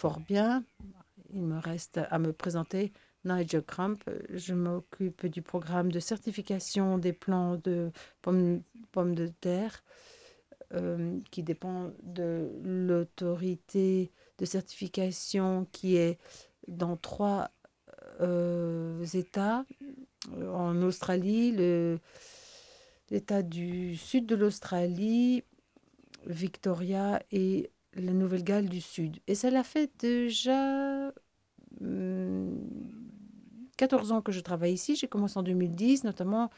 Fort bien. Il me reste à me présenter. Nigel Crump, je m'occupe du programme de certification des plants de pommes, pommes de terre qui dépend de l'autorité de certification qui est dans trois États. En Australie, l'État du sud de l'Australie, Victoria et la Nouvelle-Galles du Sud. Et ça l'a fait déjà 14 ans que je travaille ici. J'ai commencé en 2010, notamment